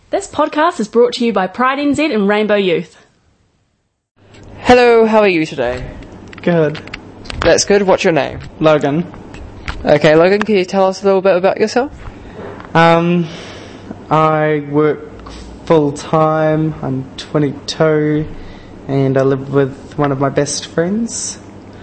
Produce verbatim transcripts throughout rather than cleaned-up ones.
This podcast is brought to you by Pride N Z and Rainbow Youth. Hello, how are you today? Good. That's good. What's your name? Logan. Okay, Logan, can you tell us a little bit about yourself? Um, I work full time. I'm twenty-two and I live with one of my best friends.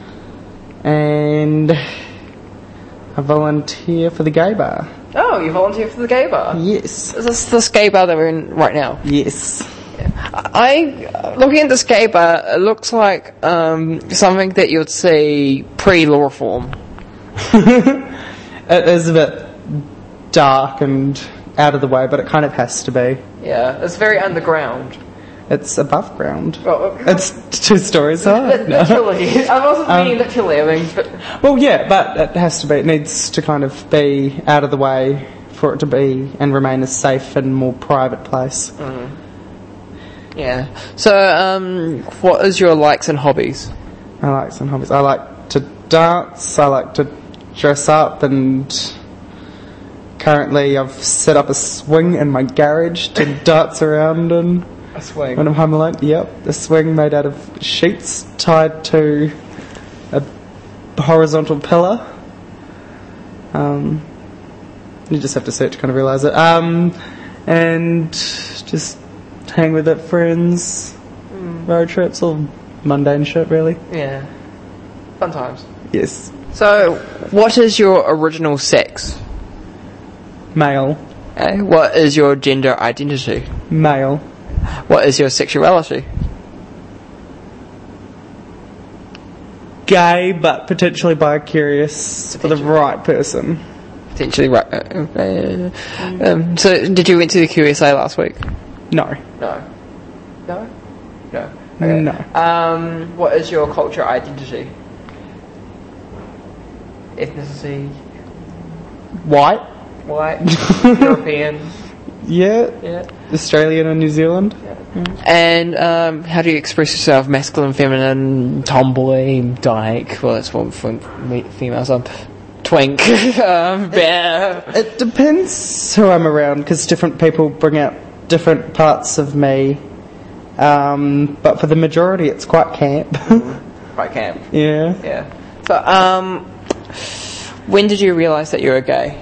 And I volunteer for the gay bar. Oh, you volunteer for the gay bar? Yes. Is this this gay bar that we're in right now? Yes. I, looking at this gay bar, it looks like um, something that you'd see pre-law reform. It is a bit dark and out of the way, but it kind of has to be. Yeah, it's very underground. It's above ground. Well, It's two stories high. No. literally. I wasn't Um, meaning literally, I mean, but... Well, yeah, but it has to be. It needs to kind of be out of the way for it to be and remain a safe and more private place. Mm. Yeah. So, um, what is your likes and hobbies? I like some hobbies. I like to dance. I like to dress up, and currently I've set up a swing in my garage to dance around in. A swing. When I'm home alone. Yep, a swing made out of sheets tied to a horizontal pillar. Um, you just have to see it to kind of realise it. Um, and just hang with it, friends, mm. road trips, all mundane shit, really. Yeah. Fun times. Yes. So, what is your original sex? Male. Okay. What is your gender identity? Male. What is your sexuality? Gay, but potentially bi-curious for the right person. Potentially right. Uh, uh, um, so, did you went to the Q S A last week? No. No. No? No. Okay. No. Um, what is your culture identity? Ethnicity? White. White? European? Yeah. Yeah. Australian and New Zealand. Yeah. Mm. And um, how do you express yourself? Masculine, feminine, tomboy, dyke? Well, that's one for females. Um, twink, um, bear. It, it depends who I'm around, because different people bring out different parts of me. Um, but for the majority, it's quite camp. Quite camp. Yeah. Yeah. So, um, when did you realise that you were gay?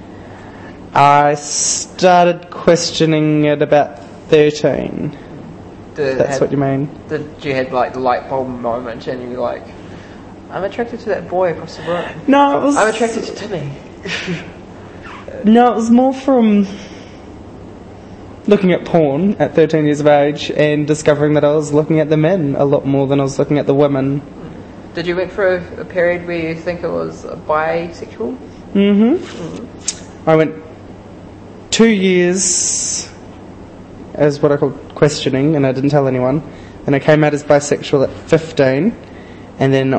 I started questioning at about thirteen. Did That's had, what you mean. Did you had like the light bulb moment and you were like, I'm attracted to that boy across the room. No, it was. I'm attracted to Timmy. No, it was more from looking at porn at thirteen years of age and discovering that I was looking at the men a lot more than I was looking at the women. Did you went through a, a period where you think it was bisexual? Mm-hmm. Mm-hmm. I went two years as what I call questioning, and I didn't tell anyone. And I came out as bisexual at fifteen, and then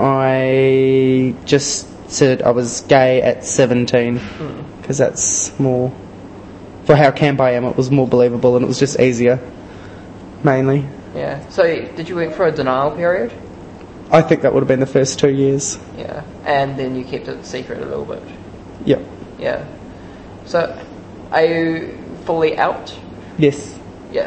I just said I was gay at seventeen, because mm. that's more, for how camp I am, it was more believable and it was just easier, mainly. Yeah. So did you went for a denial period? I think that would have been the first two years. Yeah. And then you kept it secret a little bit? Yep. Yeah. So, are you fully out? Yes. Yeah.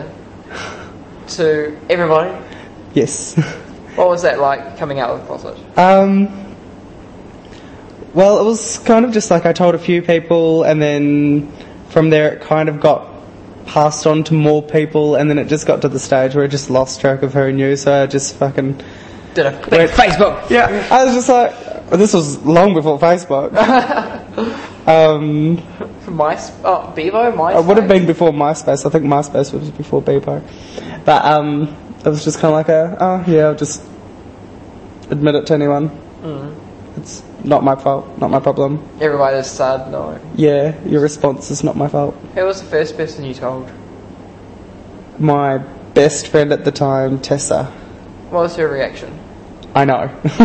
To everybody? Yes. What was that like, coming out of the closet? Um, well, it was kind of just like I told a few people, and then from there it kind of got passed on to more people, and then it just got to the stage where I just lost track of who I knew, so I just fucking... Did a big Facebook! Yeah, I was just like... This was long before Facebook. um... My, oh, Bebo, MySpace? It would have been before MySpace. I think MySpace was before Bebo. But um, it was just kind of like a, oh yeah, I'll just admit it to anyone. Mm. It's not my fault, not my problem. Everybody is sad, no. Yeah, your response is not my fault. Who was the first person you told? My best friend at the time, Tessa. What was her reaction? I know.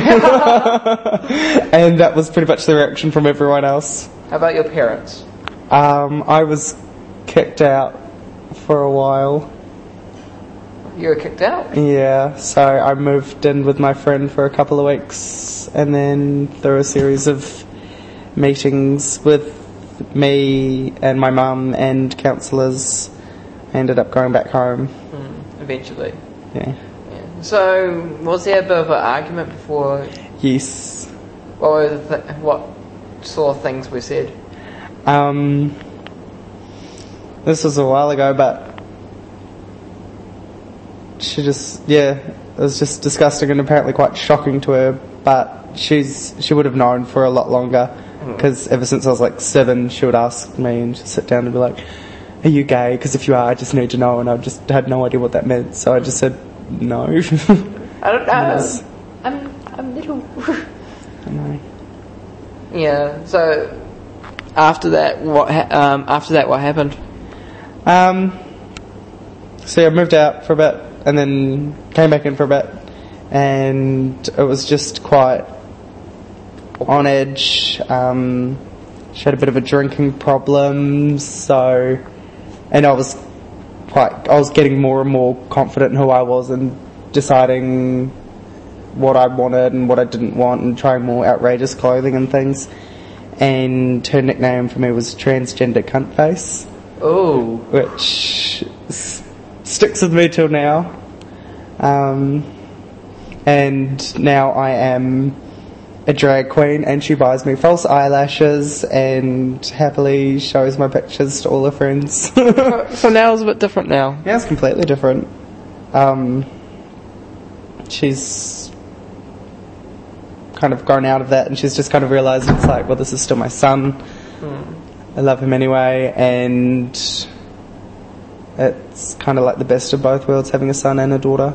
And that was pretty much the reaction from everyone else. How about your parents? Um, I was kicked out for a while. You were kicked out? Yeah, so I moved in with my friend for a couple of weeks, and then there were a series of meetings with me and my mum and counsellors I ended up going back home. Mm, eventually. Yeah. Yeah. So, was there a bit of an argument before? Yes. What were the th- what sort of things were said? Um, this was a while ago, but she just, yeah, it was just disgusting and apparently quite shocking to her, but she's she would have known for a lot longer, because mm. ever since I was like seven, she would ask me and she'd sit down and be like, are you gay? Because if you are, I just need to know, and I just had no idea what that meant, so I just said no. I don't know. I'm, I'm little. I know. Yeah, so after that, what ha- um, after that, what happened? Um, so yeah, I moved out for a bit, and then came back in for a bit, and it was just quite on edge. Um, she had a bit of a drinking problem, so, and I was quite, I was getting more and more confident in who I was and deciding what I wanted and what I didn't want, and trying more outrageous clothing and things. And her nickname for me was Transgender Cunt Face. Oh. Which s- sticks with me till now. Um, and now I am a drag queen, and she buys me false eyelashes and happily shows my pictures to all her friends. So now it's a bit different now. Yeah, it's completely different. Um, she's kind of grown out of that, and she's just kind of realised it's like, well, this is still my son. Mm. I love him anyway, and it's kind of like the best of both worlds, having a son and a daughter.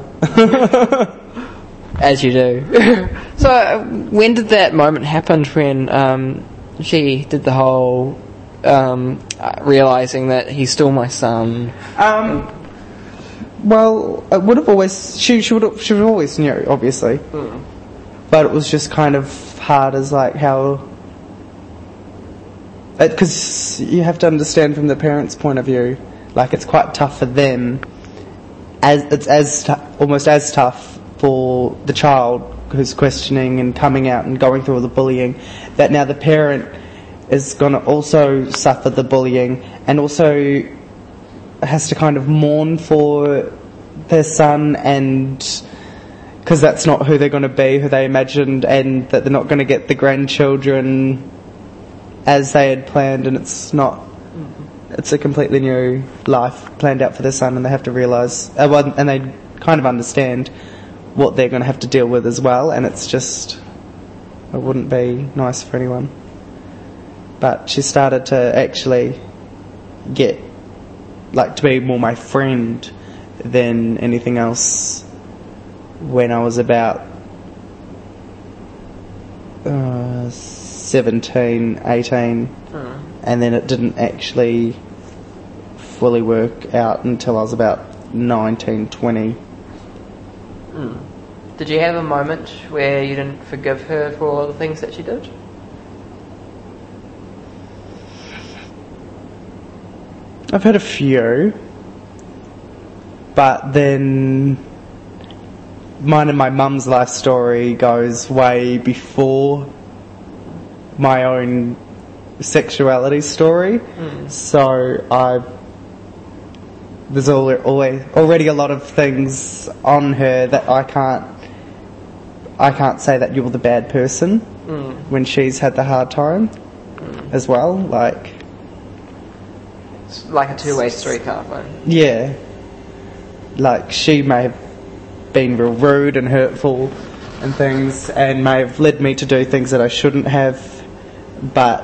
As you do. So, uh, when did that moment happen when um, she did the whole um, uh, realising that he's still my son? Um, well, it would have always, she, she would have, she would have always knew, obviously. Mm. But it was just kind of hard as like how, because you have to understand from the parents' point of view, like it's quite tough for them, as it's as t- almost as tough for the child who's questioning and coming out and going through all the bullying, that now the parent is going to also suffer the bullying and also has to kind of mourn for their son, and because that's not who they're going to be, who they imagined, and that they're not going to get the grandchildren as they had planned, and it's not, mm-hmm. it's a completely new life planned out for their son, and they have to realise, uh, well, and they kind of understand what they're going to have to deal with as well, and it's just, it wouldn't be nice for anyone. But she started to actually get, like, to be more my friend than anything else when I was about uh, seventeen, eighteen, mm. and then it didn't actually fully work out until I was about nineteen, twenty. Mm. Did you have a moment where you didn't forgive her for all the things that she did? I've had a few, but then mine and my mum's life story goes way before my own sexuality story. Mm. So I there's always already a lot of things on her that I can't I can't say that you're the bad person mm. when she's had the hard time mm. as well. Like it's like a two-way street kind of thing. Yeah, like she may have been real rude and hurtful and things, and may have led me to do things that I shouldn't have, but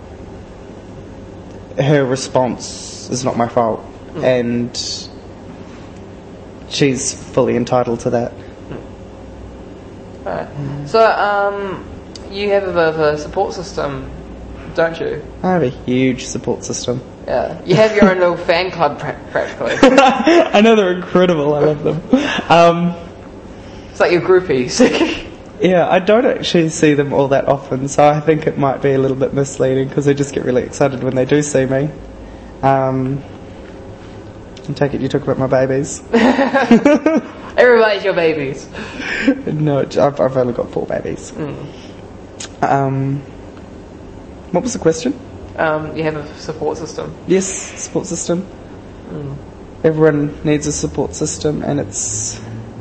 her response is not my fault, mm. and she's fully entitled to that. Mm. Right. Mm. So, um, you have a bit of a support system, don't you? I have a huge support system. Yeah, you have your own little fan club pra- practically. I know, they're incredible, I love them. Um, it's like your groupies. Yeah, I don't actually see them all that often, so I think it might be a little bit misleading because they just get really excited when they do see me. Um, I take it you talk about my babies. Everybody's your babies. No, I've, I've only got four babies. Mm. Um, what was the question? Um, you have a support system. Yes, support system. Mm. everyone needs a support system, and it's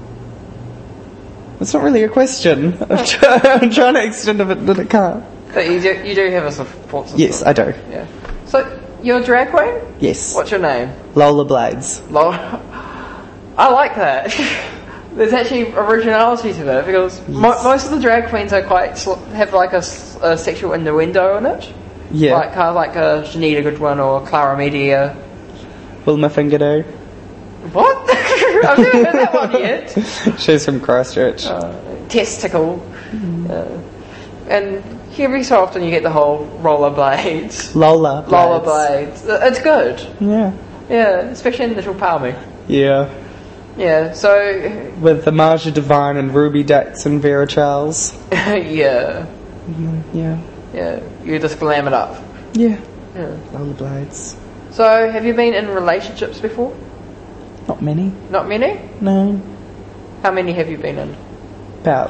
it's not really a question. I'm, try, I'm trying to extend it, but it can't. But you do, you do have a support system. Yes, I do. Yeah. So you're a drag queen? Yes. What's your name? Lola Blades. Lola. I like that. There's actually originality to that because Yes. mo- most of the drag queens are quite sl- have like a, s- a sexual innuendo in it. Yeah. Like kind of like a Janita Goodwin or Clara Media. Wilma Fingerdo. What? I've never heard that one yet. She's from Christchurch. Uh, testicle. Uh, and every so often you get the whole rollerblades. Lola Blades. Rollerblades. Uh, It's good. Yeah. Yeah, especially in Little Palmy. Yeah. Yeah, so... With the Marja Devine and Ruby Dax and Vera Charles. yeah. Yeah. Yeah, you just glam it up. Yeah. Yeah. Lola Blades. So, have you been in relationships before? Not many. Not many? No. How many have you been in? About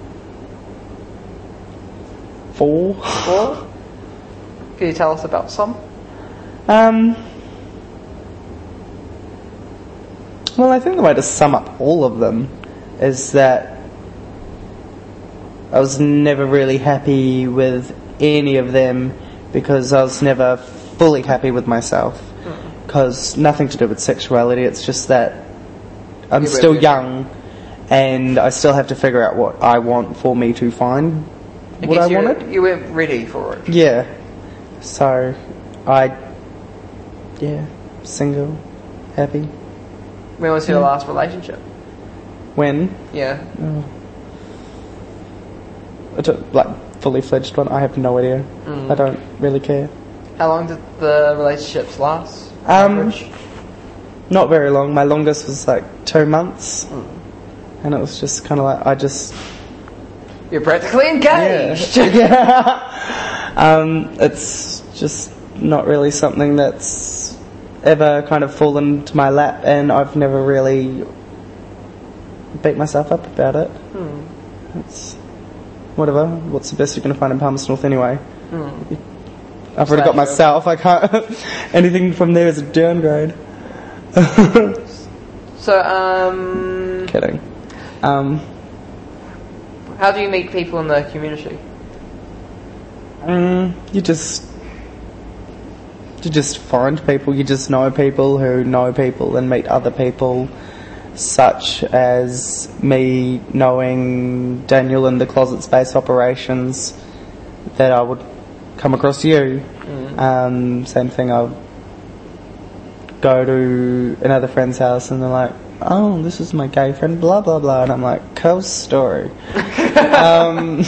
four. Four? Can you tell us about some? Um. Well, I think the way to sum up all of them is that I was never really happy with any of them because I was never fully happy with myself. Because nothing to do with sexuality, it's just that I'm Yeah, still yeah. young and I still have to figure out what I want for me to find I what I guess you- wanted. You weren't ready for it. Yeah. So, I, yeah, single, happy. When was your Yeah. last relationship? When? Yeah. Oh. I don't, like, fully fledged one, I have no idea. Mm. I don't really care. How long did the relationships last? Um, Average? Not very long. My longest was like two months. Mm. And it was just kind of like, I just... You're practically engaged! Yeah. um, it's just not really something that's ever kind of fallen to my lap, and I've never really beat myself up about it. Hmm. It's whatever. What's the best you're going to find in Palmerston North anyway? Hmm. I've already got Slash myself. I can't. Anything from there is a downgrade. So, um... Kidding. Um, how do you meet people in the community? mm, you just you just find people. You just know people who know people and meet other people, such as me knowing Daniel in the Closet Space Operations, that I would come across you. Mm. Um, same thing, I'll go to another friend's house and they're like, oh, this is my gay friend, blah blah blah, and I'm like, cool story. um,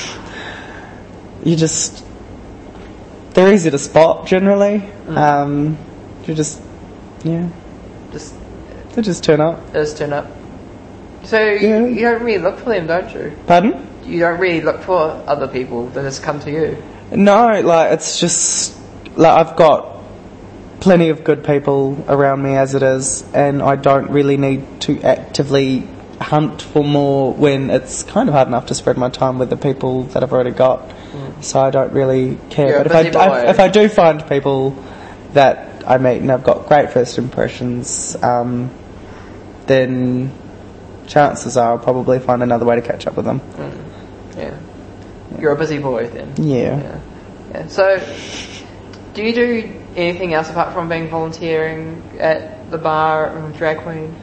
you just, they're easy to spot generally. Mm. Um, you just, yeah, Just, they just turn up. just turn up. So, Yeah. you, you don't really look for them, don't you? Pardon? You don't really look for other people, they just come to you. No, like, it's just, like, I've got plenty of good people around me as it is, and I don't really need to actively hunt for more when it's kind of hard enough to spread my time with the people that I've already got. Mm. So I don't really care. You're a but if I, busy I, boy. if I do find people that I meet and I've got great first impressions, um, then chances are I'll probably find another way to catch up with them. Mm. Yeah. You're a busy boy then. Yeah. Yeah. Yeah. So, do you do anything else apart from being volunteering at the bar and drag queen?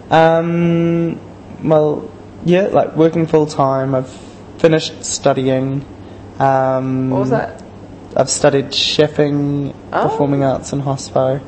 Um, well, yeah, like working full time. I've finished studying. Um, What was that? I've studied chefing, Oh. performing arts and hospo.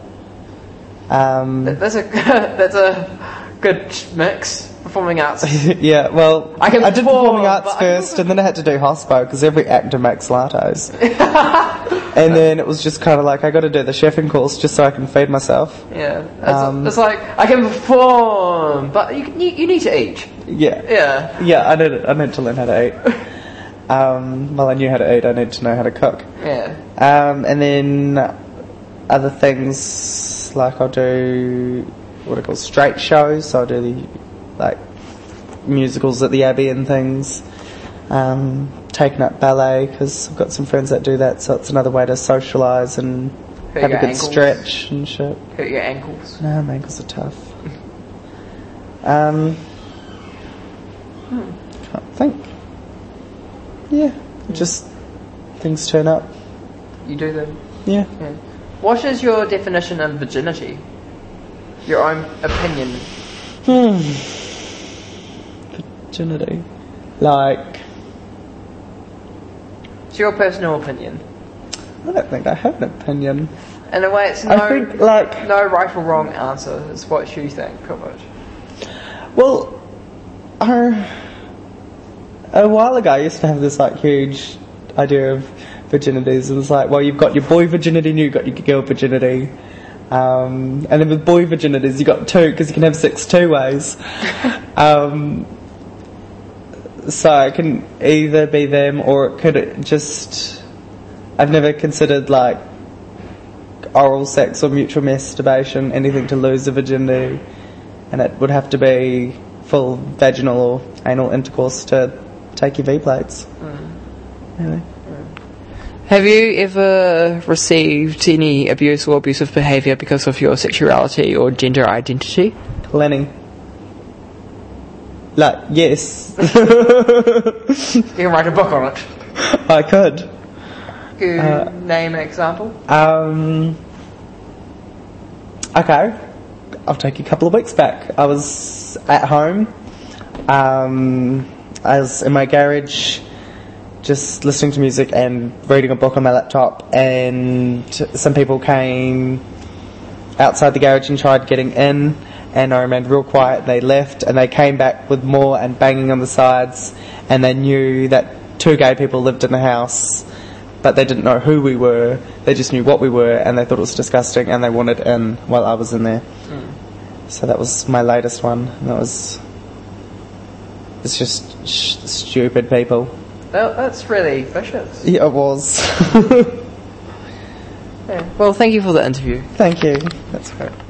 Um, Th- That's a that's a good mix. Performing arts. yeah, well, I can did perform, performing arts but I first, and then I had to do hospo because every actor makes lattes. And then it was just kind of like I got to do the chefing course just so I can feed myself. Yeah. It's, Um, it's like I can perform, but you you, you need to eat. Yeah, Yeah. yeah, I need I need to learn how to eat. Um, well, I knew how to eat. I need to know how to cook. Yeah. Um, and then other things like I'll do what are called straight shows. So I'll do the like musicals at the Abbey and things. Um, taking up ballet because I've got some friends that do that, so it's another way to socialise and Hurt have your a good ankles? stretch and shit. Hurt your ankles? No, my ankles are tough. um, can't think. Yeah, just things turn up. You do them? Yeah. Yeah. What is your definition of virginity? Your own opinion? Hmm. Virginity. Like, It's your personal opinion. I don't think I have an opinion. In a way, it's no, I think, like, no right or wrong answer. It's what you think, pretty much. well, I, a while ago I used to have this like huge idea of virginities. It was like, well, you've got your boy virginity and you've got your girl virginity. Um, and then with boy virginities, you got two because you can have sex two ways. um, so it can either be them or it could just. I've never considered like oral sex or mutual masturbation anything to lose a virginity, and it would have to be full vaginal or anal intercourse to take your V plates. Mm. Really. Have you ever received any abuse or abusive behaviour because of your sexuality or gender identity? Lenny. Like, yes. You can write a book on it. I could. Can you Uh, name an example? Um, okay. I'll take you a couple of weeks back. I was at home. Um, I was in my garage just listening to music and reading a book on my laptop, and some people came outside the garage and tried getting in, and I remained real quiet. They left and they came back with more and banging on the sides, and they knew that two gay people lived in the house, but they didn't know who we were. They just knew what we were, and they thought it was disgusting, and they wanted in while I was in there. Mm. So that was my latest one. And that was it's just sh- stupid people. That, that's really vicious. Yeah, it was. Yeah. Well, thank you for the interview. Thank you. That's great.